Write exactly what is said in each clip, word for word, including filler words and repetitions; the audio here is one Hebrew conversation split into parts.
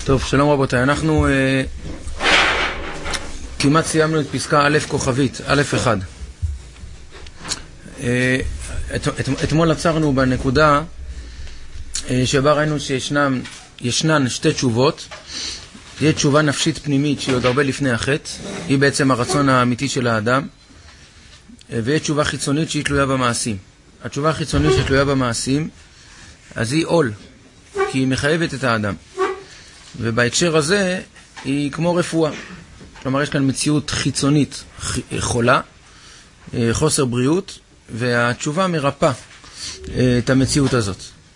טוב, שלום רבותיי, אנחנו אה, כמעט סיימנו את פסקה א' כוכבית, א' אחד. אה, את, את, אתמול עצרנו בנקודה אה, שבה ראינו שישנן ישנן שתי תשובות. תהיה תשובה נפשית פנימית שהיא עוד הרבה לפני החטא, היא בעצם הרצון האמיתי של האדם, אה, ויש תשובה חיצונית שהיא תלויה במעשים. התשובה החיצונית שתלויה במעשים, אז היא עול, כי היא מחייבת את האדם. ובהקשר הזה היא כמו רפואה. כלומר, יש כאן מציאות חיצונית חולה, חוסר בריאות, והתשובה מרפא את המציאות הזאת.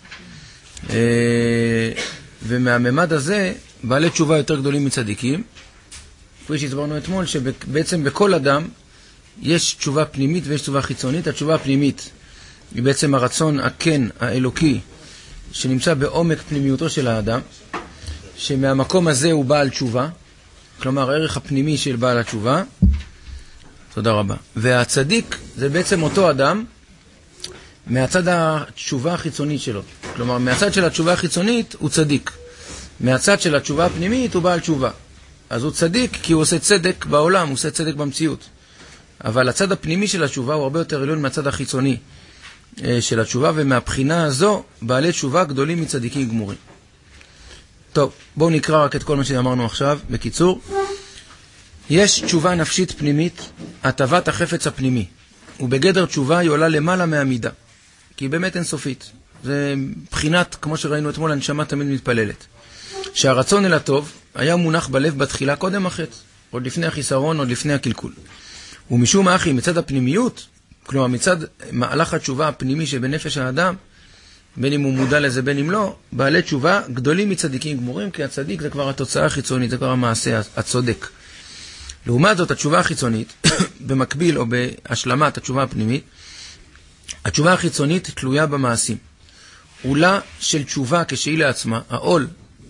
ומהממד הזה, בעלי תשובה יותר גדולים מצדיקים, כפי שהסברנו אתמול, שבעצם בכל אדם יש תשובה פנימית ויש תשובה חיצונית. התשובה הפנימית היא בעצם הרצון הכן, האלוקי, שנמצא בעומק פנימיותו של האדם, שמהמקום הזה הוא בעל תשובה, כלומר הערך הפנימי של בעל התשובה. תודה רבה. והצדיק זה בעצם אותו אדם מהצד התשובה החיצונית שלו. כלומר, מהצד של התשובה החיצונית הוא צדיק, מהצד של התשובה הפנימית הוא בעל תשובה. אז הוא צדיק כי הוא עושה צדק בעולם, הוא עושה צדק במציאות. אבל הצד הפנימי של התשובה הוא הרבה יותר עליון מהצד החיצוני של התשובה, ומהבחינה הזו בעלי תשובה גדולים מצדיקים גמורים. טוב, בואו נקרא רק את כל מה שאמרנו עכשיו, בקיצור. יש תשובה נפשית פנימית, הטבת החפץ הפנימי. ובגדר תשובה היא עולה למעלה מהמידה, כי היא באמת אינסופית. זה בחינת, כמו שראינו אתמול, הנשמה תמיד מתפללת. שהרצון אל הטוב היה מונח בלב בתחילה קודם החטא, עוד לפני החיסרון, עוד לפני הקלקול. ומשום האחי, מצד הפנימיות, כלומר מצד מהלך התשובה הפנימי שבנפש האדם, בין אם הוא מודע לזה בין אם לא, בעלי תשובה גדולים מצדיקים גמורים, כי הצדיק זה כבר התוצאה החיצונית, זה כבר המעשה הצודק. לעומת זאת, התשובה החיצונית, במקביל או בהשלמת התשובה הפנימית, התשובה החיצונית תלויה במעשים. עולה של תשובה כשהיא לעצמה, העול,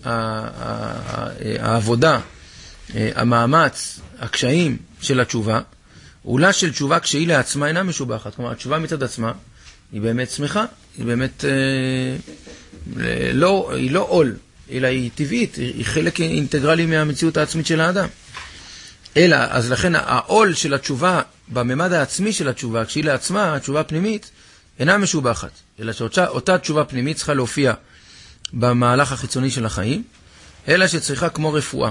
העבודה, המאמץ, הקשיים של התשובה, עולה של תשובה כשהיא לעצמה אינה משובחת. כלומר, התשובה מצד עצמה היא באמת שמחה, היא באמת אה, לא, היא לא עול, אלא היא טבעית, היא חלק אינטגרלי מהמציאות העצמית של האדם. אלא, אז לכן העול של התשובה, בממד העצמי של התשובה, כשהיא לעצמה, התשובה הפנימית, אינה משובחת. אלא שאותה תשובה פנימית צריכה להופיע במהלך החיצוני של החיים, אלא שצריכה כמו רפואה,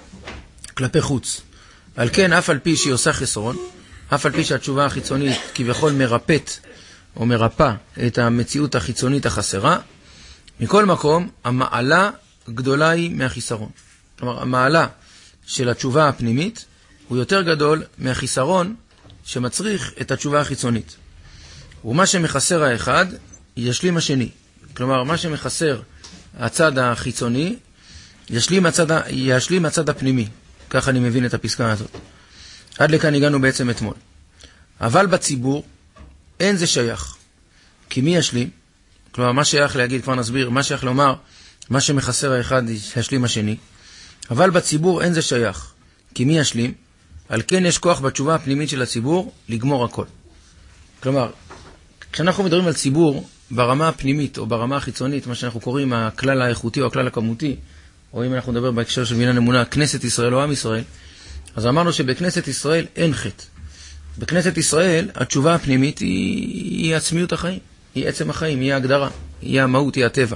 כלפי חוץ. על כן, אף על פי שהיא עושה חסרון, אף על פי שהתשובה החיצונית כביכול מרפאת או מרפא את המציאות החיצונית החסרה, מכל מקום, המעלה גדולה היא מהחיסרון. כלומר, המעלה של התשובה הפנימית הוא יותר גדול מהחיסרון שמצריך את התשובה החיצונית. ומה שמחסר האחד, ישלים השני. כלומר, מה שמחסר הצד החיצוני, ישלים הצד, ישלים הצד הפנימי. כך אני מבין את הפסקה הזאת. עד לכאן הגענו בעצם אתמול. אבל בציבור אין זה שייך. כי מי ישלים? כלומר, מה שייך להגיד, כבר נסביר, מה שייך לומר, מה שמחסר האחד ישלים השני. אבל בציבור אין זה שייך. כי מי ישלים? על כן יש כוח בתשובה הפנימית של הציבור לגמור הכל. כלומר, כשאנחנו מדברים על ציבור ברמה הפנימית או ברמה החיצונית, מה שאנחנו קוראים הכלל האיכותי או הכלל הכמותי, או אם אנחנו נדבר בהקשר של בניין אמונה, כנסת ישראל או עם ישראל, אז אמרנו שבכנסת ישראל אין חטא. בכנסת ישראל התשובה הפנימית היא, היא עצמיות החיים, היא עצם החיים, היא ההגדרה, היא המהות, היא הטבע.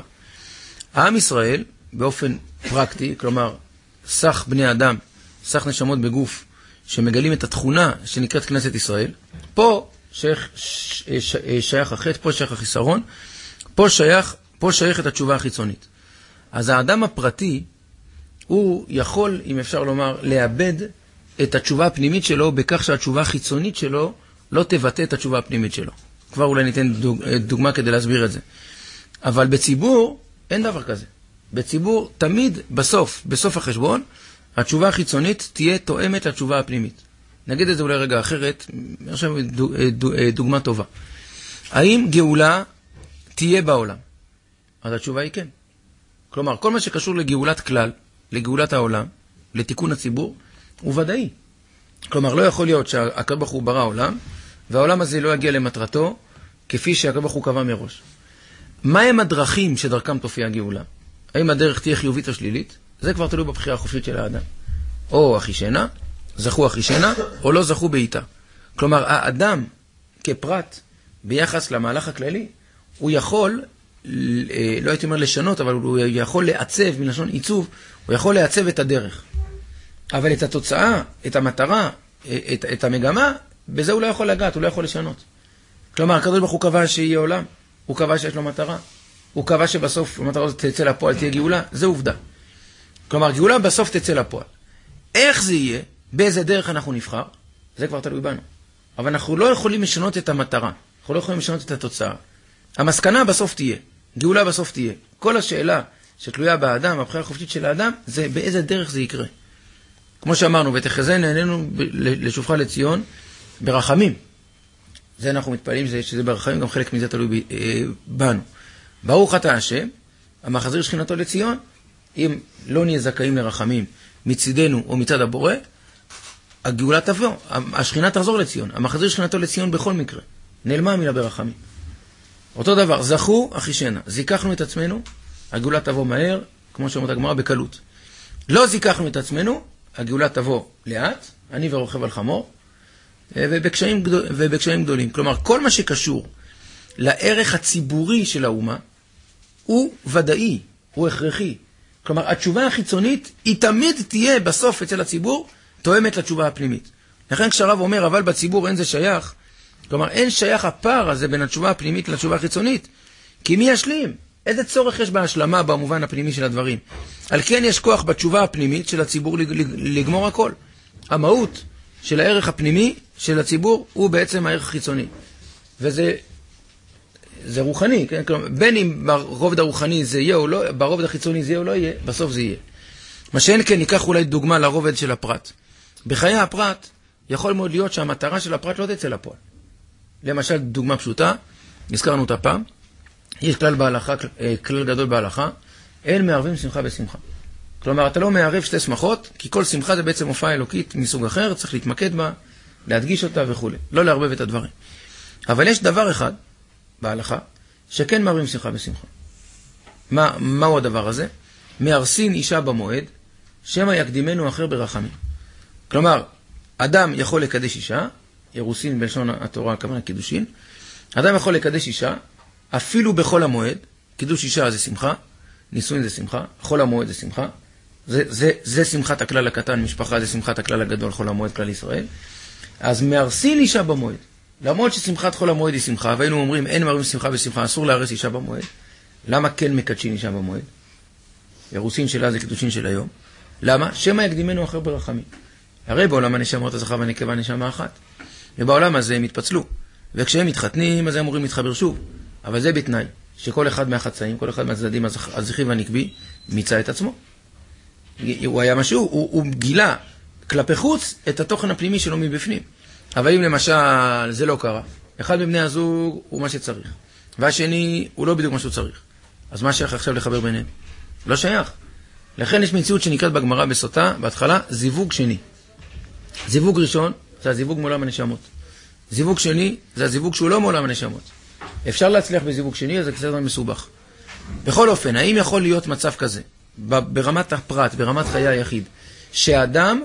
עם ישראל באופן פרקטי, כלומר סך בני אדם, סך נשמות בגוף, שמגלים את התכונה שנקראת כנסת ישראל, פה שייך, שייך החטא, פה שייך החיסרון, פה שייך, פה שייך את התשובה החיצונית. אז האדם הפרטי, הוא יכול, אם אפשר לומר, לאבד את התשובה הפנימית שלו, בכך שהתשובה החיצונית שלו לא תבטא את התשובה הפנימית שלו. כבר אולי ניתן דוג, דוגמה כדי להסביר את זה. אבל בציבור אין דבר כזה. בציבור תמיד בסוף, בסוף החשבון, התשובה החיצונית תהיה תואמת לתשובה הפנימית. נגיד את זה אולי רגע אחרת, עכשיו דוגמה טובה. האם גאולה תהיה בעולם? אז התשובה היא כן. כלומר, כל מה שקשור לגאולת כלל, לגאולת העולם, לתיקון הציבור, הוא ודאי. כלומר, לא יכול להיות שהקדוש ברוך הוא ברא העולם, והעולם הזה לא יגיע למטרתו, כפי שהקדוש ברוך הוא קבע מראש. מה הם הדרכים שדרכם תופיע הגאולה? האם הדרך תהיה חיובית או שלילית? זה כבר תלוי בבחירה החופשית של האדם. או אחישנה, זכו אחישנה, או לא זכו בעיטה. כלומר, האדם כפרט, ביחס למהלך הכללי, הוא יכול, לא הייתי אומר לשנות, אבל הוא יכול לעצב, מלשון עיצוב, הוא יכול לעצב את הדרך. אבל את התוצאה, את המטרה, את, את המגמה, בזה הוא לא יכול לגעת, הוא לא יכול לשנות. כלומר, הקדוש ברוך הוא קבע שיהיה עולם, הוא קבע שיש לו מטרה, הוא קבע שבסוף המטרה הזאת תצא לפועל, תהיה גאולה, זה עובדה. כלומר, גאולה בסוף תצא לפועל. איך זה יהיה, באיזה דרך אנחנו נבחר, זה כבר תלוי בנו. אבל אנחנו לא יכולים לשנות את המטרה, אנחנו לא יכולים לשנות את התוצאה. המסקנה בסוף תהיה, גאולה בסוף תהיה. כל השאלה שתלויה באדם, הבחירה החופשית של האדם, זה באיזה דרך זה יקרה. כמו שאמרנו, ותחזן עינינו לשובך לציון ברחמים. זה אנחנו מתפעלים שזה ברחמים, גם חלק מזה תלוי בנו. ברוך אתה השם, המחזיר שכינתו לציון, אם לא נהיה זכאים לרחמים מצידנו או מצד הבורא, הגאולה תבוא, השכינה תחזור לציון, המחזיר שכינתו לציון בכל מקרה. נעלמה המילה ברחמים. אותו דבר, זכו אחישנה, זיככנו את עצמנו, הגאולה תבוא מהר, כמו שאומרת הגמרא, בקלות. לא זיככנו את עצמנו, הגאולה תבוא לאט, אני ורוכב על חמור, ובקשיים, גדול, ובקשיים גדולים. כלומר, כל מה שקשור לערך הציבורי של האומה, הוא ודאי, הוא הכרחי. כלומר, התשובה החיצונית, היא תמיד תהיה בסוף אצל הציבור, תואמת לתשובה הפנימית. לכן כשהרב אומר, אבל בציבור אין זה שייך, כלומר, אין שייך הפער הזה בין התשובה הפנימית לתשובה החיצונית. כי מי ישלים? איזה צורך יש בהשלמה במובן הפנימי של הדברים? על כן יש כוח בתשובה הפנימית של הציבור לגמור הכל. המהות של הערך הפנימי של הציבור הוא בעצם הערך החיצוני. וזה זה רוחני, כן? כלומר, בין אם ברובד הרוחני זה יהיה או לא, ברובד החיצוני זה יהיה או לא יהיה, בסוף זה יהיה. מה שאין כן, ניקח אולי דוגמה לרובד של הפרט. בחיי הפרט, יכול מאוד להיות שהמטרה של הפרט לא תצא לפועל. למשל, דוגמה פשוטה, הזכרנו אותה פעם, יש כלל בהלכה, כלל גדול בהלכה, אין מערבים שמחה בשמחה. כלומר, אתה לא מערב שתי שמחות, כי כל שמחה זה בעצם הופעה אלוקית מסוג אחר, צריך להתמקד בה, להדגיש אותה וכו'. לא לערבב את הדברים. אבל יש דבר אחד בהלכה, שכן מערבים שמחה בשמחה. מה, מהו הדבר הזה? מארסין אישה במועד, שמא יקדימנו אחר ברחמים. כלומר, אדם יכול לקדש אישה, אירוסין בלשון התורה, הכוונה קידושין, אדם יכול לקדש אישה, אפילו בכל המועד, קידוש אישה זה שמחה, נישואין זה שמחה, חול המועד זה שמחה, זה, זה, זה שמחת הכלל הקטן, משפחה זה שמחת הכלל הגדול, חול המועד, כלל ישראל. אז מארסין אישה במועד. למרות ששמחת חול המועד היא שמחה, והיינו אומרים, אין מערבים שמחה בשמחה, אסור להרס אישה במועד. למה כן מקדשין אישה במועד? אירוסין שלה זה קידושין של היום. למה? שמא יקדימנו אחר ברחמים. הרי בעולם הנשמות הזכר והנקבה נשמה אחת. ובעולם הזה הם התפצלו. וכשהם מתחתנים, אז הם אמורים להתחבר שוב. אבל זה בתנאי, שכל אחד מהחצאים, כל אחד מהצדדים הזכרי והנקבי, מיצה את עצמו. הוא היה משהו, הוא, הוא גילה כלפי חוץ את התוכן הפנימי שלו מבפנים. אבל אם למשל זה לא קרה, אחד מבני הזוג הוא מה שצריך, והשני הוא לא בדיוק מה שהוא צריך. אז מה שייך עכשיו לחבר ביניהם? לא שייך. לכן יש מציאות שנקראת בגמרא בסוטה, בהתחלה, זיווג שני. זיווג ראשון, זה הזיווג מעולם הנשמות. זיווג שני, זה הזיווג שהוא לא מעולם הנשמות. אפשר להצליח בזיווג שני, אז זה קצת מסובך. בכל אופן, האם יכול להיות מצב כזה, ברמת הפרט, ברמת חיי היחיד, שהאדם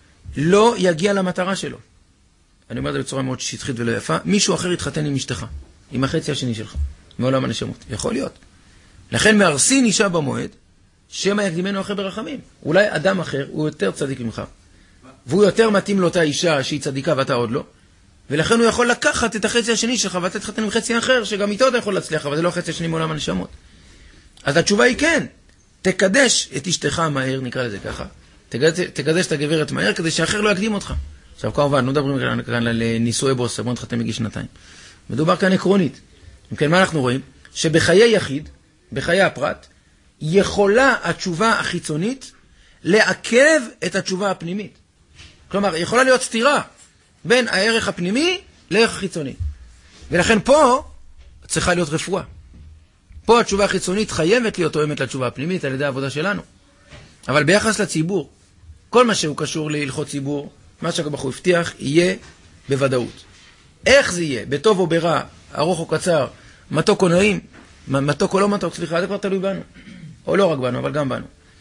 לא יגיע למטרה שלו? אני אומר את זה בצורה מאוד שטחית ולא יפה, מישהו אחר יתחתן עם אשתך, עם החצי השני שלך, מעולם הנשמות. יכול להיות. לכן מארסין אישה במועד, שמא יקדימנו אחר ברחמים. אולי אדם אחר הוא יותר צדיק ממך, והוא יותר מתאים לאותה אישה שהיא צדיקה ואתה עוד לא, ולכן הוא יכול לקחת את החצי השני שלך ואתה תתחתן עם חצי אחר, שגם איתו אתה יכול להצליח, אבל זה לא החצי השני מעולם הנשמות. אז התשובה היא כן, תקדש את אשתך מהר, נקרא לזה ככה. תקדש, תקדש את הגברת מהר, כדי שאחר לא יקדים אותך. עכשיו כמובן, לא מדברים כאן על נישואי בוס, בוא נתחתן מגיל שנתיים. מדובר כאן עקרונית. אם כן, מה אנחנו רואים? שבחיי יחיד, בחיי הפרט, יכולה התשובה החיצונית לעכב את התשובה הפנימית. כלומר, יכולה להיות סתירה בין הערך הפנימי לערך החיצוני. ולכן פה צריכה להיות רפואה. פה התשובה החיצונית חייבת להיות תואמת לתשובה הפנימית על ידי העבודה שלנו. אבל ביחס לציבור, כל מה שהוא קשור להלכות ציבור, מה שהקדוש הוא הבטיח, יהיה בוודאות. איך זה יהיה? בטוב או ברע, ארוך או קצר, מתוק או נעים, מתוק או לא מתוק, סליחה, זה כבר תלוי בנו. או לא רק בנו, אבל גם בנו.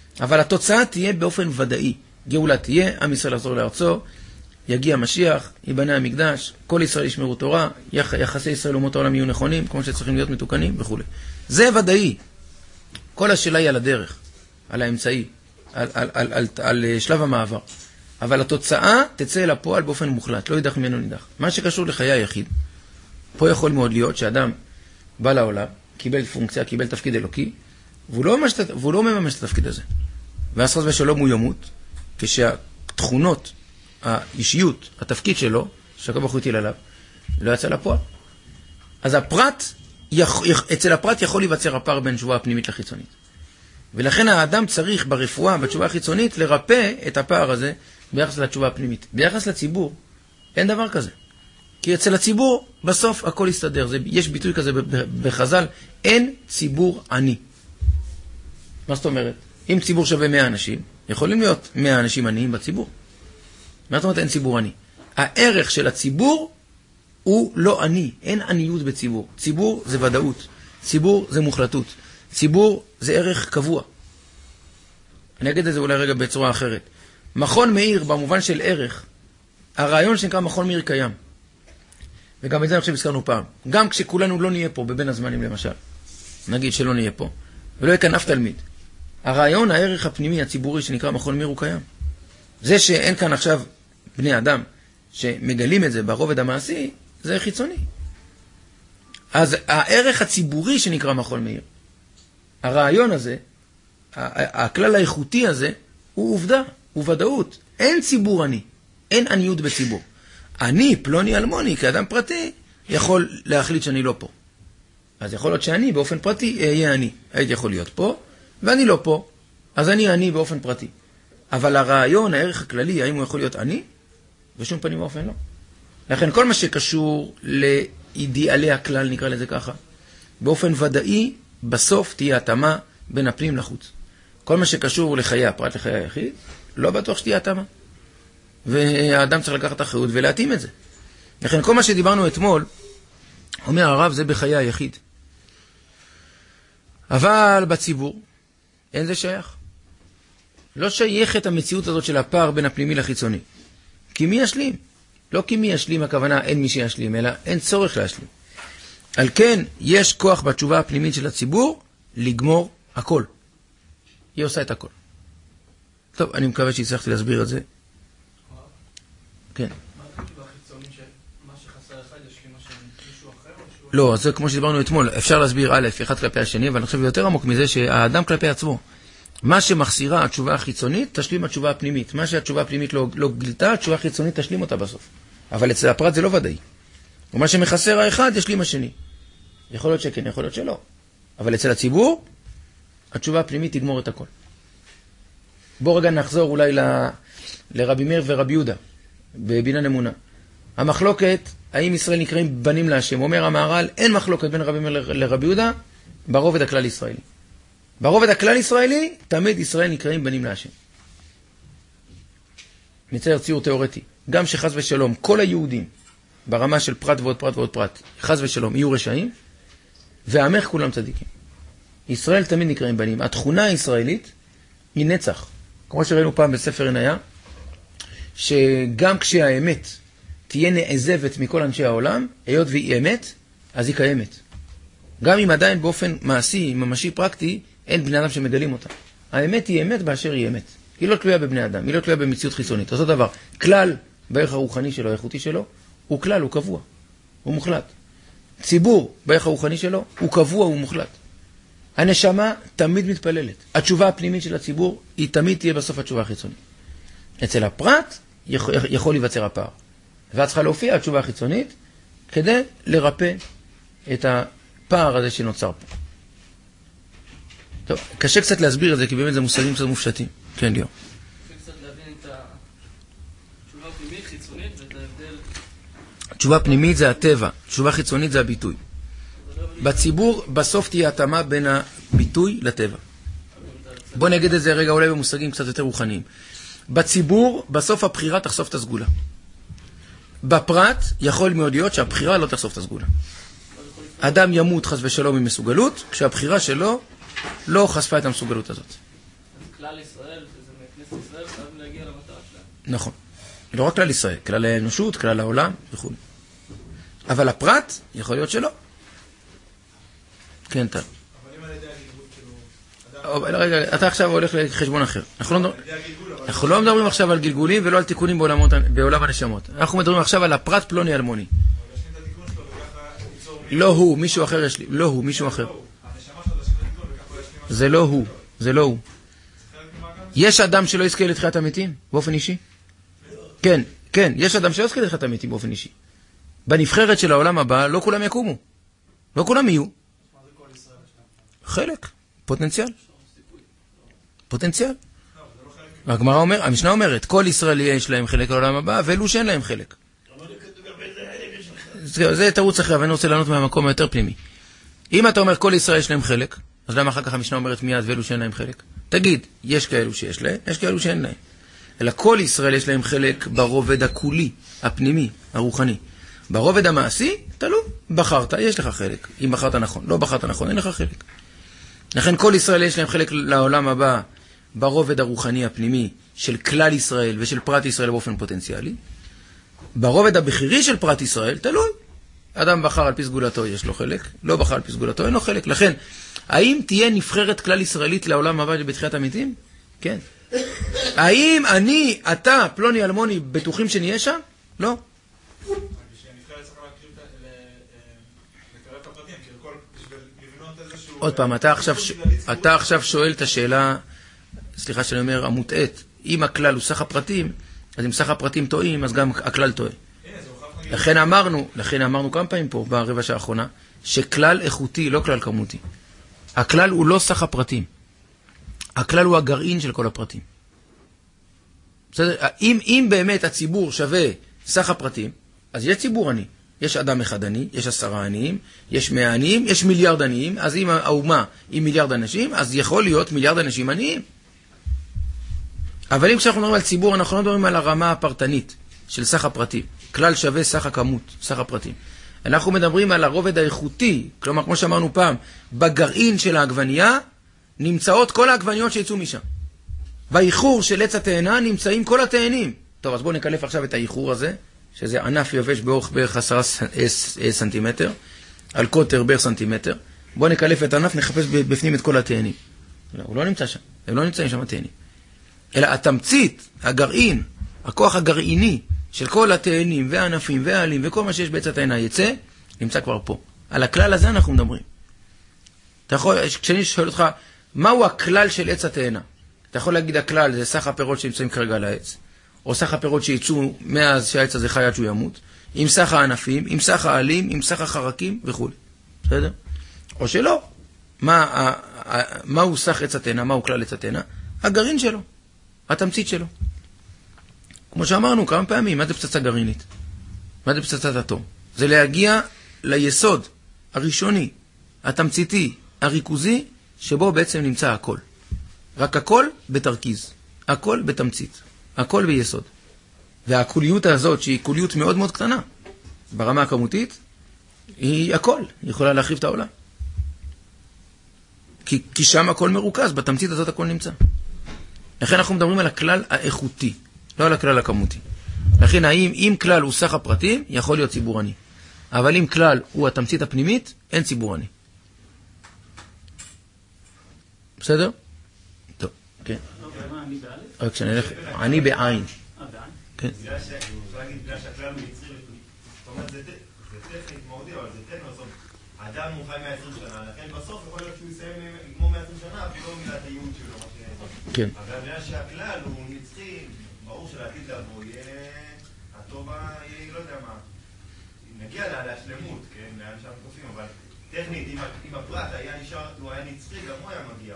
אבל התוצאה תהיה באופן ודאי. גאולה תהיה, עם ישראל יחזור לארצו, יגיע משיח, ייבנה המקדש, כל ישראל ישמרו תורה, יח, יחסי ישראל ומות העולם יהיו נכונים, כמו שצריכים להיות מתוקנים וכו'. זה ודאי. כל השאלה היא על הדרך, על האמצעי, על, על, על, על, על, על שלב המעבר. אבל התוצאה תצא אל הפועל באופן מוחלט, לא יידח ממנו נידח. מה שקשור לחיי היחיד, פה יכול מאוד להיות שאדם בא לעולם, קיבל פונקציה, קיבל תפקיד אלוקי, והוא לא ממש, והוא לא ממש את התפקיד הזה. ואז חס ושלום הוא ימות, כשהתכונות, האישיות, התפקיד שלו, שהקדוש ברוך הוא הטיל עליו, לא יצא לפועל. אז הפרט, אצל הפרט יכול להיווצר הפער בין תשובה הפנימית לחיצונית. ולכן האדם צריך ברפואה, בתשובה החיצונית, לרפא את הפער הזה ביחס לתשובה הפנימית. ביחס לציבור, אין דבר כזה. כי אצל הציבור, בסוף הכל יסתדר. זה, יש ביטוי כזה בחז"ל, אין ציבור עני. מה זאת אומרת? אם ציבור שווה מאה אנשים, יכולים להיות מאה אנשים עניים בציבור. מה זאת אומרת אין ציבור עני? הערך של הציבור הוא לא עני. אין עניות בציבור. ציבור זה ודאות. ציבור זה מוחלטות. ציבור זה ערך קבוע. אני אגיד את זה אולי רגע בצורה אחרת. מכון מאיר במובן של ערך, הרעיון שנקרא מכון מאיר קיים. וגם את זה אני חושב הזכרנו פעם. גם כשכולנו לא נהיה פה, בבין הזמנים למשל, נגיד שלא נהיה פה, ולא יהיה כאן אף תלמיד. הרעיון, הערך הפנימי, הציבורי שנקרא מכון מאיר הוא קיים. זה שאין כאן עכשיו בני אדם שמגלים את זה ברובד המעשי, זה חיצוני. אז הערך הציבורי שנקרא מכון מאיר, הרעיון הזה, הכלל האיכותי הזה, הוא עובדה, הוא ודאות. אין ציבור עני, אין עניות בציבור. אני, פלוני אלמוני, כאדם פרטי, יכול להחליט שאני לא פה. אז יכול להיות שאני באופן פרטי אהיה אני. הייתי יכול להיות פה, ואני לא פה. אז אני אני באופן פרטי. אבל הרעיון, הערך הכללי, האם הוא יכול להיות אני? בשום פנים ואופן לא. לכן כל מה שקשור לאידיאלי הכלל, נקרא לזה ככה, באופן ודאי, בסוף תהיה התאמה בין הפנים לחוץ. כל מה שקשור לחיי הפרט, לחיי היחיד, לא בטוח שתהיה התאמה. והאדם צריך לקחת אחריות ולהתאים את זה. לכן כל מה שדיברנו אתמול, אומר הרב, זה בחיי היחיד. אבל בציבור, אין זה שייך. לא שייך את המציאות הזאת של הפער בין הפנימי לחיצוני. כי מי ישלים? לא כי מי ישלים, הכוונה אין מי שישלים, אלא אין צורך להשלים. על כן, יש כוח בתשובה הפנימית של הציבור לגמור הכל. היא עושה את הכל. טוב, אני מקווה שהצלחתי להסביר את זה. כן. מה התשובה החיצונית שמה שחסר אחד ישלים מישהו אחר? לא, זה כמו שדיברנו אתמול. אפשר להסביר א', אחד כלפי השני, אבל אני חושב יותר עמוק מזה שהאדם כלפי עצמו. מה שמחסירה התשובה החיצונית, תשלים התשובה הפנימית. מה שהתשובה הפנימית לא, לא גלתה, התשובה החיצונית תשלים אותה בסוף. אבל אצל הפרט זה לא ודאי. ומה שמחסר האחד, ישלים השני. יכול להיות שכן, יכול להיות שלא. אבל אצל הציבור, התשובה הפנימית תגמור את הכל. בוא רגע נחזור אולי ל... לרבי מאיר ורבי יהודה, בבניין אמונה. המחלוקת, האם ישראל נקראים בנים להשם? אומר המהר"ל, אין מחלוקת בין רבי מאיר לרבי יהודה, ברובד הכלל ישראלי. ברובד הכלל ישראלי, תמיד ישראל נקראים בנים להשם. נצייר ציור תיאורטי. גם שחס ושלום, כל היהודים, ברמה של פרט ועוד פרט ועוד פרט, חס ושלום, יהיו רשעים, ועמך כולם צדיקים. ישראל תמיד נקראים בנים. התכונה הישראלית היא נצח. כמו שראינו פעם בספר עניה, שגם כשהאמת תהיה נעזבת מכל אנשי העולם, היות והיא אמת, אז היא קיימת. גם אם עדיין באופן מעשי, ממשי, פרקטי, אין בני אדם שמגלים אותה. האמת היא אמת באשר היא אמת. היא לא תלויה בבני אדם, היא לא תלויה במציאות חיצונית. אותו דבר, כלל בערך הרוחני שלו, האיכותי שלו, הוא כלל, הוא קבוע, הוא מוחלט. ציבור בערך הרוחני שלו, הוא קבוע, הוא מוחלט. הנשמה תמיד מתפללת. התשובה הפנימית של הציבור, היא תמיד תהיה בסוף התשובה החיצונית. אצל הפרט, יכול, יכול להיווצר הפער. ואת צריכה להופיע התשובה החיצונית, כדי לרפא את הפער הזה שנוצר פה. טוב, קשה קצת להסביר את זה, כי באמת זה מושגים קצת מופשטים. כן, ליאור. קצת להבין את התשובה הפנימית, חיצונית, ואת ההבדל. התשובה פנימית זה הטבע, תשובה חיצונית זה הביטוי. בציבור בסוף תהיה התאמה בין הביטוי לטבע. בוא נגיד את זה רגע אולי במושגים קצת יותר רוחניים. בציבור בסוף הבחירה תחשוף את הסגולה. בפרט יכול מאוד להיות שהבחירה לא תחשוף את הסגולה. אדם ימות חס ושלום עם מסוגלות, כשהבחירה שלו לא חשפה את המסוגלות הזאת. כלל ישראל, שזה מכנסת ישראל, חייבים להגיע למטרה שלהם. נכון. לא רק כלל ישראל, כלל האנושות, כלל העולם וכו'. אבל הפרט יכול להיות שלא. כן, טל. רגע, אתה עכשיו הולך לחשבון אחר. אנחנו לא מדברים עכשיו על גלגולים ולא על תיקונים בעולם הנשמות. אנחנו מדברים עכשיו על הפרט פלוני אלמוני. לא הוא, מישהו אחר יש לי. לא הוא, מישהו אחר. זה לא הוא, זה לא הוא. יש אדם שלא יזכה לתחיית המתים באופן אישי? כן, כן, יש אדם שלא יזכה לתחיית המתים באופן אישי. בנבחרת של העולם הבא לא כולם יקומו. לא כולם יהיו. חלק, פוטנציאל. פוטנציאל. הגמרא אומר, המשנה אומרת, כל ישראלי יש להם חלק לעולם הבא, ואלו שאין להם חלק. זה תירוץ אחר, ואני רוצה לענות מהמקום היותר פנימי. אם אתה אומר כל ישראל יש להם חלק, אז למה אחר כך המשנה אומרת מיד ואלו שאין להם חלק? תגיד, יש כאלו שיש להם, יש כאלו שאין להם. אלא כל ישראל יש להם חלק ברובד הכולי, הפנימי, הרוחני. ברובד המעשי, תלו, בחרת, יש לך חלק. אם בחרת נכון, לא בחרת נכון, אין לך חלק. לכן כל ישראל יש להם חלק לעולם הבא ברובד הרוחני הפנימי של כלל ישראל ושל פרט ישראל באופן פוטנציאלי. ברובד הבחירי של פרט ישראל, תלוי. אדם בחר על פי סגולתו, יש לו חלק. לא בחר על פי סגולתו, אין לו חלק. לכן, האם תהיה נבחרת כלל ישראלית לעולם הבא בתחיית המתים? כן. האם אני, אתה, פלוני אלמוני, בטוחים שנהיה שם? לא. עוד פעם, אתה עכשיו, אתה עכשיו שואל את השאלה, סליחה שאני אומר, המוטעת. אם הכלל הוא סך הפרטים, אז אם סך הפרטים טועים, אז גם הכלל טועה. לכן אמרנו, לכן אמרנו כמה פעמים פה, ברבע שעה האחרונה, שכלל איכותי, לא כלל כמותי. הכלל הוא לא סך הפרטים. הכלל הוא הגרעין של כל הפרטים. בסדר? אם, אם באמת הציבור שווה סך הפרטים, אז יש ציבור עני. יש אדם אחד עני, יש עשרה עניים, יש מאה עניים, יש מיליארד עניים, אז אם האומה היא מיליארד אנשים, אז יכול להיות מיליארד אנשים עניים. אבל אם כשאנחנו מדברים על ציבור, אנחנו לא מדברים על הרמה הפרטנית של סך הפרטים. כלל שווה סך הכמות, סך הפרטים. אנחנו מדברים על הרובד האיכותי, כלומר, כמו שאמרנו פעם, בגרעין של העגבנייה, נמצאות כל העגבניות שיצאו משם. באיחור של עץ התאנה נמצאים כל התאנים. טוב, אז בואו נקלף עכשיו את האיחור הזה, שזה ענף יובש באורך בערך עשרה סנטימטר, על קוטר בערך סנטימטר. בואו נקלף את הענף, נחפש בפנים את כל התאנים. לא, הוא לא נמצא שם, הם לא נמצאים שם התאנים. אלא התמצית, הגרעין, הכוח הגרעיני של כל התאנים והענפים והעלים וכל מה שיש בעץ התאנה יצא, נמצא כבר פה. על הכלל הזה אנחנו מדברים. אתה יכול, כשאני שואל אותך, מהו הכלל של עץ התאנה? אתה יכול להגיד הכלל זה סך הפירות שנמצאים כרגע על העץ, או סך הפירות שיצאו מאז שהעץ הזה חי עד שהוא ימות, עם סך הענפים, עם סך העלים, עם סך החרקים וכו'. בסדר? או שלא. מה, מהו סך עץ התאנה? מהו כלל עץ התאנה? הגרעין שלו. התמצית שלו. כמו שאמרנו כמה פעמים, מה זה פצצה גרעינית? מה זה פצצת אטום? זה להגיע ליסוד הראשוני, התמציתי, הריכוזי, שבו בעצם נמצא הכל. רק הכל בתרכיז, הכל בתמצית, הכל ביסוד. והקוליות הזאת, שהיא קוליות מאוד מאוד קטנה, ברמה הכמותית, היא הכל, היא יכולה להחריב את העולם. כי, כי שם הכל מרוכז, בתמצית הזאת הכל נמצא. לכן אנחנו מדברים על הכלל האיכותי, לא על הכלל הכמותי. לכן האם אם כלל הוא סך הפרטים, יכול להיות ציבור עני. אבל אם כלל הוא התמצית הפנימית, אין ציבור עני. בסדר? טוב, כן. רק שאני אלך, עני בעין. כן. בגלל שהכלל הוא יצרי, זאת אומרת, זה טכנית מהודי, אבל זה טכנית, בסוף, האדם הוא חי מאה ועשרים שנה, לכן בסוף יכול להיות שהוא יסיים לגמור מאה ועשרים שנה, ולא מילת הייעוד שלו, מה שנעזור. כן. אבל בגלל שהכלל הוא נצחי, ברור שלעתיד לבוא, יהיה, הטובה יהיה, לא יודע מה, נגיע להשלמות, כן, לאן שאנחנו חופים, אבל טכנית, אם הפרט היה נשאר, הוא היה נצחי, גם הוא היה מגיע.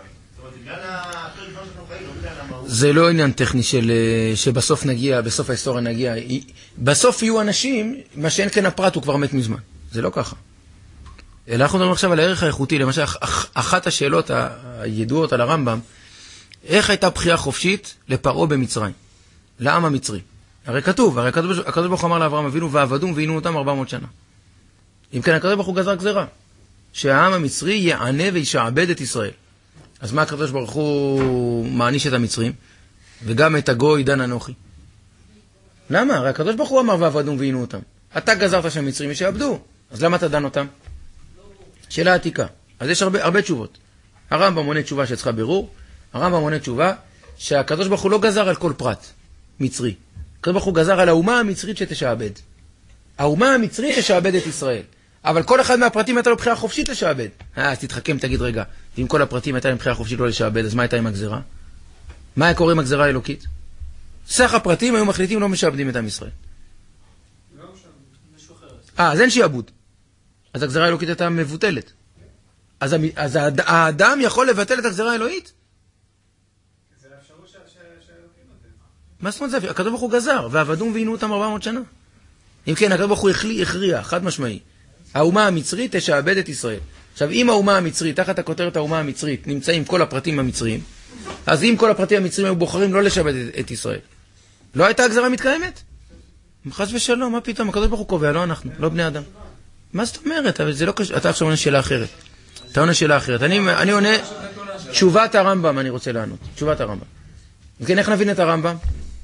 זה לא עניין טכני של, שבסוף נגיע, בסוף ההיסטוריה נגיע. בסוף יהיו אנשים, מה שאין כן הפרט הוא כבר מת מזמן. זה לא ככה. אלא אנחנו מדברים עכשיו על הערך האיכותי. למשל, אחת השאלות הידועות על הרמב"ם, איך הייתה בחירה חופשית לפרעה במצרים? לעם המצרי. הרי כתוב, הרי הקדוש ברוך הוא אמר לאברהם אבינו, ועבדום ועינו אותם ארבע מאות שנה. אם כן, הקדוש ברוך הוא גזר גזרה, שהעם המצרי יענה וישעבד את ישראל. אז מה הקדוש ברוך הוא מעניש את המצרים? וגם את הגוי דן אנוכי. למה? הרי הקדוש ברוך הוא אמר ועבדו ועינו אותם. אתה גזרת שהמצרים ישעבדו, אז למה אתה דן אותם? שאלה עתיקה. אז יש הרבה, הרבה תשובות. הרמב"ם מונה תשובה שצריכה בירור. הרמב"ם מונה תשובה שהקדוש ברוך הוא לא גזר על כל פרט מצרי. הקדוש ברוך הוא גזר על האומה המצרית שתשעבד. האומה המצרית תשעבד את ישראל. אבל כל אחד מהפרטים הייתה לו בחירה חופשית לשעבד. אה, אז תתחכם, תגיד רגע, אם כל הפרטים הייתה עם בחירה חופשית לא לשעבד, אז מה הייתה עם הגזרה? מה היה קורה עם הגזרה האלוקית? סך הפרטים היו מחליטים לא משעבדים את עם ישראל. אה, אז אין שיעבוד. אז הגזרה האלוקית הייתה מבוטלת. אז, אז האדם יכול לבטל את הגזרה האלוהית? זה האפשרות שהאלוקים נותן. מה זאת אומרת זה? הקדוש ברוך הוא גזר, ועבדו ועינו אותם ארבע מאות שנה. אם כן, הקדוש ברוך הוא הכריע, חד משמעי. האומה המצרית תשעבד את ישראל. עכשיו, אם האומה המצרית, תחת הכותרת האומה המצרית, נמצאים כל הפרטים המצריים, אז אם כל הפרטים המצריים היו בוחרים לא לשעבד את, את ישראל, לא הייתה הגזרה מתקיימת? חס ושלום, מה פתאום? הקדוש ברוך הוא קובע, לא אנחנו, לא בני אדם. מה זאת אומרת? אבל זה לא קשור. אתה עכשיו עונה שאלה אחרת. אתה עונה שאלה אחרת. אני, אני עונה תשובת הרמב"ם, אני רוצה לענות. תשובת הרמב"ם. וכן, איך נבין את הרמב"ם?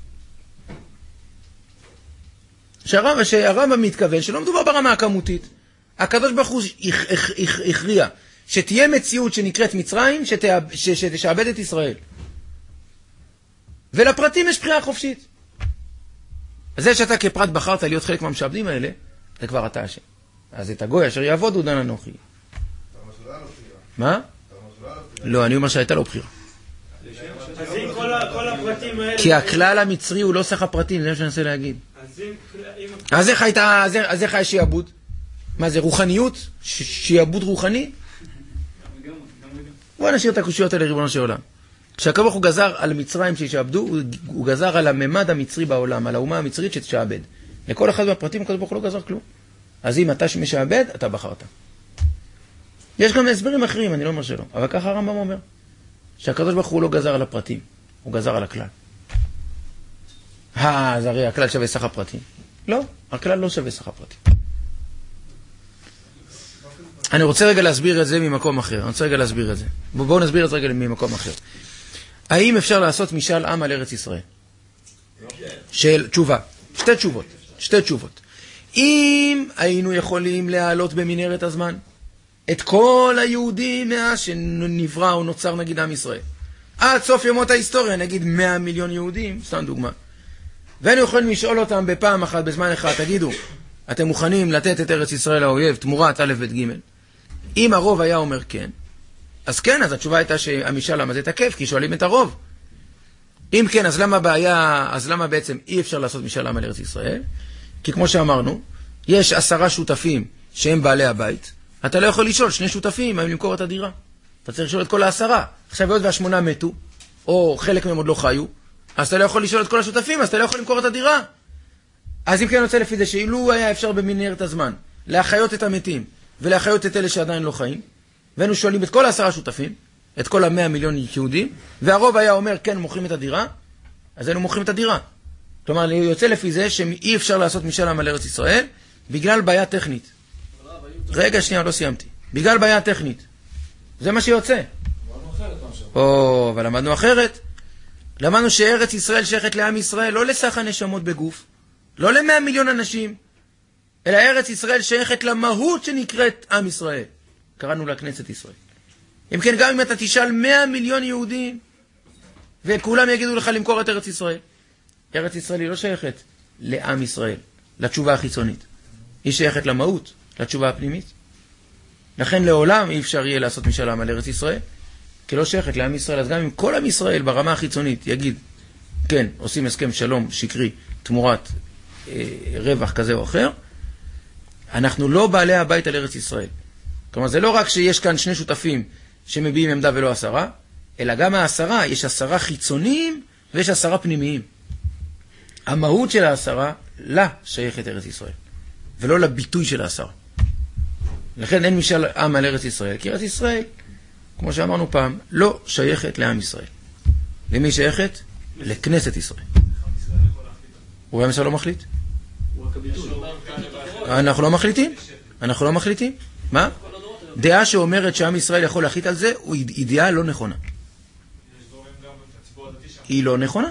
שהרמב"ם, שהרמב"ם מתכוון שלא מדובר ברמה הכמותית. הקדוש ברוך הוא הכריע שתהיה מציאות שנקראת מצרים שתשעבד את ישראל. ולפרטים יש בחירה חופשית. אז זה שאתה כפרט בחרת להיות חלק מהמשעבדים האלה, זה כבר אתה השם. אז את הגוי אשר יעבוד הוא דן אנוכי. מה? לא, אני אומר שהייתה לו בחירה. אז אם כל הפרטים האלה... כי הכלל המצרי הוא לא סך הפרטים, זה מה שאני אנסה להגיד. אז איך הייתה, אז איך היה שיעבוד? מה זה, רוחניות? שיעבוד רוחני? בוא נשאיר את הקושיות האלה ריבונו של עולם. כשהקדוש ברוך הוא גזר על מצרים שישעבדו, הוא גזר על הממד המצרי בעולם, על האומה המצרית שתשעבד. לכל אחד מהפרטים הקדוש ברוך הוא לא גזר כלום. אז אם אתה שמשעבד, אתה בחרת. יש גם הסברים אחרים, אני לא אומר שלא. אבל ככה הרמב"ם אומר, שהקדוש ברוך הוא לא גזר על הפרטים, הוא גזר על הכלל. אה, אז הרי הכלל שווה סך הפרטים. לא, הכלל לא שווה סך הפרטים. אני רוצה רגע להסביר את זה ממקום אחר. אני רוצה רגע להסביר את זה. בואו נסביר את זה רגע ממקום אחר. האם אפשר לעשות משאל עם על ארץ ישראל? של תשובה. שתי תשובות. שתי תשובות. אם היינו יכולים להעלות במנהרת הזמן את כל היהודים מאז שנברא או נוצר נגיד עם ישראל, עד סוף ימות ההיסטוריה, נגיד מאה מיליון יהודים, סתם דוגמה, והיינו יכולים לשאול אותם בפעם אחת, בזמן אחד, תגידו, אתם מוכנים לתת את ארץ ישראל לאויב תמורת א' ב' ג'? אם הרוב היה אומר כן, אז כן, אז התשובה הייתה שהמשאל עם הזה תקף, כי שואלים את הרוב. אם כן, אז למה בעיה, אז למה בעצם אי אפשר לעשות משאל עם על ארץ ישראל? כי כמו שאמרנו, יש עשרה שותפים שהם בעלי הבית, אתה לא יכול לשאול שני שותפים האם למכור את הדירה. אתה צריך לשאול את כל העשרה. עכשיו עוד והשמונה מתו, או חלק מהם עוד לא חיו, אז אתה לא יכול לשאול את כל השותפים, אז אתה לא יכול למכור את הדירה. אז אם כן יוצא לפי זה שאילו היה אפשר במנהרת הזמן להחיות את המתים ולהחיות את אלה שעדיין לא חיים, והיינו שואלים את כל העשרה שותפים, את כל המאה מיליון יהודים, והרוב היה אומר כן מוכרים את הדירה, אז היינו מוכרים את הדירה. כלומר, יוצא לפי זה שאי אפשר לעשות משאל עם על ארץ ישראל בגלל בעיה טכנית. רגע, שנייה, לא סיימתי. בגלל בעיה טכנית. זה מה שיוצא. או, אבל למדנו אחרת. למדנו שארץ ישראל שייכת לעם ישראל, לא לסך הנשמות בגוף, לא למאה מיליון אנשים, אלא ארץ ישראל שייכת למהות שנקראת עם ישראל. קראנו לה כנסת ישראל. אם כן, גם אם אתה תשאל מאה מיליון יהודים, וכולם יגידו לך למכור את ארץ ישראל, ארץ ישראל היא לא שייכת לעם ישראל, לתשובה החיצונית. היא שייכת למהות, לתשובה הפנימית. לכן לעולם אי אפשר יהיה לעשות משאל עם על ארץ ישראל, כי לא שייכת לעם ישראל. אז גם אם כל עם ישראל ברמה החיצונית יגיד, כן, עושים הסכם שלום שקרי תמורת אה, רווח כזה או אחר, אנחנו לא בעלי הבית על ארץ ישראל. כלומר, זה לא רק שיש כאן שני שותפים שמביעים עמדה ולא עשרה, אלא גם העשרה, יש עשרה חיצוניים ויש עשרה פנימיים. המהות של העשרה, לה שייכת ארץ ישראל, ולא לביטוי של העשרה. לכן אין משאל עם על ארץ ישראל, כי ארץ ישראל, כמו שאמרנו פעם, לא שייכת לעם ישראל. למי שייכת? לכנסת ישראל. הוא המסע לא מחליט? אנחנו לא מחליטים? אנחנו לא מחליטים? מה? דעה שאומרת שעם ישראל יכול להחליט על זה, היא דעה לא נכונה. היא לא נכונה.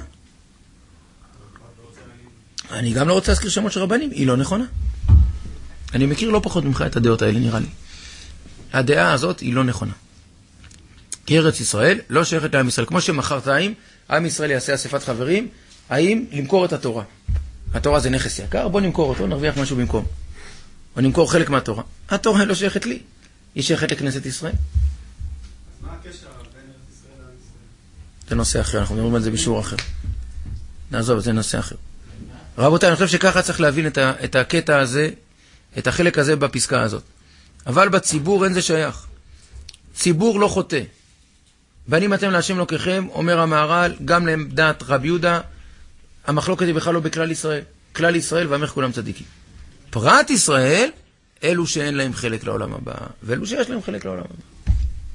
אני גם לא רוצה להזכיר שמות של רבנים, היא לא נכונה. אני מכיר לא פחות ממך את הדעות האלה, נראה לי. הדעה הזאת היא לא נכונה. כי ארץ ישראל לא שייכת לעם ישראל. כמו שמחרתיים, עם ישראל יעשה אספת חברים, האם למכור את התורה. התורה זה נכס יקר, בוא נמכור אותו, נרוויח משהו במקום. או נמכור חלק מהתורה. התורה לא שייכת לי, היא שייכת לכנסת ישראל. אז מה הקשר בין ארץ ישראל לעם ישראל? זה נושא אחר, אנחנו מדברים על זה בשיעור אחר. נעזוב, זה נושא אחר. רבותיי, אני חושב שככה צריך להבין את, ה, את הקטע הזה, את החלק הזה בפסקה הזאת. אבל בציבור אין זה שייך. ציבור לא חוטא. בנים אתם להשם לוקחם, אומר המהר"ל, גם לעמדת רבי יהודה, המחלוקת היא בכלל לא בכלל ישראל. כלל ישראל ועמך כולם צדיקים. פרט ישראל, אלו שאין להם חלק לעולם הבא, ואלו שיש להם חלק לעולם הבא.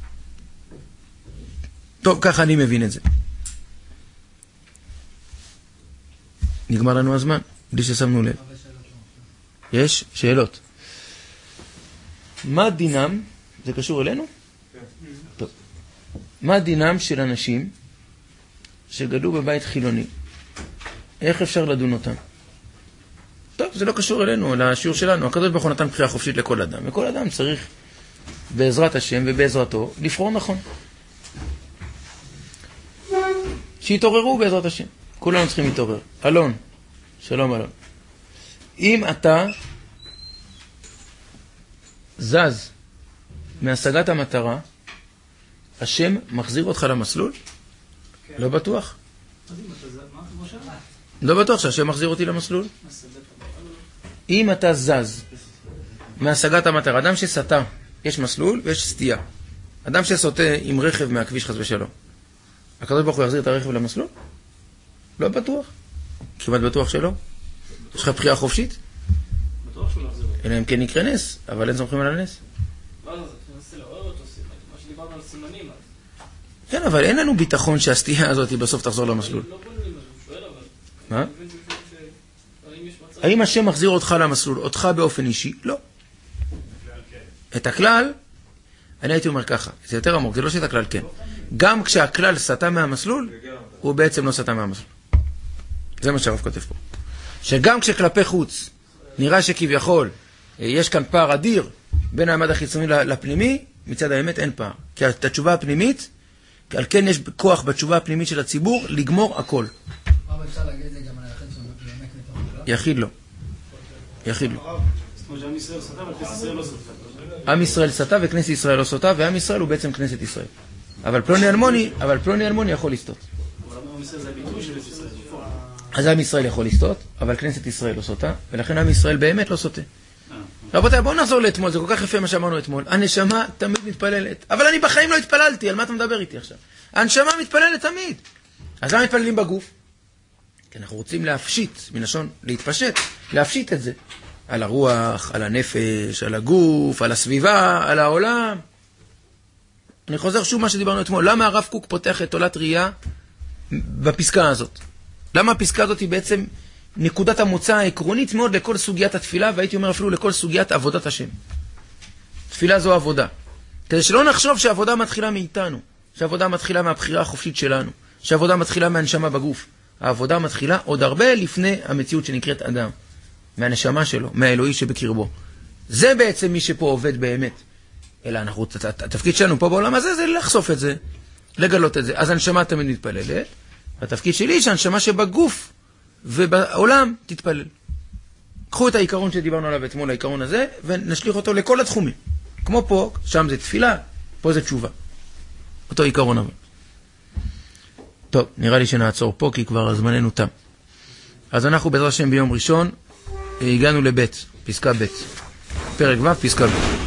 טוב, ככה אני מבין את זה. נגמר לנו הזמן, בלי ששמנו לב. יש שאלות. מה דינם, זה קשור אלינו? טוב. מה דינם של אנשים שגדלו בבית חילוני? איך אפשר לדון אותם? טוב, זה לא קשור אלינו, לשיעור שלנו. הקדוש ברוך הוא נתן בחירה חופשית לכל אדם, וכל אדם צריך בעזרת השם ובעזרתו לבחור נכון. שיתעוררו בעזרת השם. כולנו צריכים להתעורר. אלון, שלום אלון. אם אתה זז מהשגת המטרה, השם מחזיר אותך למסלול? כן. לא בטוח. לא בטוח שהשם מחזיר אותי למסלול. אם אתה זז מהשגת המטרה, אדם שסטה, יש מסלול ויש סטייה. אדם שסוטה עם רכב מהכביש חס ושלום, הקדוש ברוך הוא יחזיר את הרכב למסלול? לא בטוח. כמעט בטוח שלא. יש לך בחירה חופשית? בטוח שהוא לא יחזיר. אלא אם כן יקרה נס, אבל אין סומכים על הנס. לא, זה תנסה לעורר אותו, מה שדיברנו על סימנים. כן, אבל אין לנו ביטחון שהסטייה הזאת בסוף תחזור למסלול. לא בונים על זה, הוא שואל אבל. מה? האם השם מחזיר אותך למסלול, אותך באופן אישי? לא. את הכלל, אני הייתי אומר ככה, זה יותר עמוק, זה לא שאת הכלל כן. גם כשהכלל סטה מהמסלול, הוא בעצם לא סטה מהמסלול. זה מה שהרב כותב פה. שגם כשכלפי חוץ נראה שכביכול יש כאן פער אדיר בין העמד החיצוני לפנימי, מצד האמת אין פער. כי התשובה הפנימית, על כן יש כוח בתשובה הפנימית של הציבור לגמור הכל. אבל אפשר להגיד את זה גם על היחיד שהוא באמת מתוך הכלל? יחיד לא. יחיד לא. זאת אומרת שעם ישראל סוטה, אבל כנסת ישראל לא סוטה. עם ישראל סטה וכנסת ישראל לא סוטה, ועם ישראל הוא בעצם כנסת ישראל. אבל פלוני אלמוני, אבל פלוני אלמוני יכול לסטות. אבל עם ישראל זה הביטוי של ישראל. אז עם ישראל יכול לסטות, אבל כנסת ישראל לא סוטה, ולכן עם ישראל באמת לא סוטה. רבותיי, בואו נחזור לאתמול, זה כל כך יפה מה שאמרנו אתמול. הנשמה תמיד מתפללת, אבל אני בחיים לא התפללתי, על מה אתה מדבר איתי עכשיו? הנשמה מתפללת תמיד. אז למה מתפללים בגוף? כי אנחנו רוצים להפשיט, מלשון להתפשט, להפשיט את זה. על הרוח, על הנפש, על הגוף, על הסביבה, על העולם. אני חוזר שוב מה שדיברנו אתמול. למה הרב קוק פותח את עולת ראייה בפסקה הזאת? למה הפסקה הזאת היא בעצם נקודת המוצא העקרונית מאוד לכל סוגיית התפילה, והייתי אומר אפילו לכל סוגיית עבודת השם. תפילה זו עבודה. כדי שלא נחשוב שהעבודה מתחילה מאיתנו, שהעבודה מתחילה מהבחירה החופשית שלנו, שהעבודה מתחילה מהנשמה בגוף. העבודה מתחילה עוד הרבה לפני המציאות שנקראת אדם. מהנשמה שלו, מהאלוהי שבקרבו. זה בעצם מי שפה עובד באמת. אלא אנחנו, התפקיד שלנו פה בעולם הזה זה לחשוף את זה, לגלות את זה. אז הנשמה תמיד מתפללת, והתפקיד שלי שהנשמה שבגוף ובעולם תתפלל. קחו את העיקרון שדיברנו עליו אתמול, העיקרון הזה, ונשליך אותו לכל התחומים. כמו פה, שם זה תפילה, פה זה תשובה. אותו עיקרון אבל. טוב, נראה לי שנעצור פה, כי כבר זמננו תם. אז אנחנו בעזרת השם ביום ראשון, הגענו לבית, פסקה ב', פרק ו', פסקה ב'.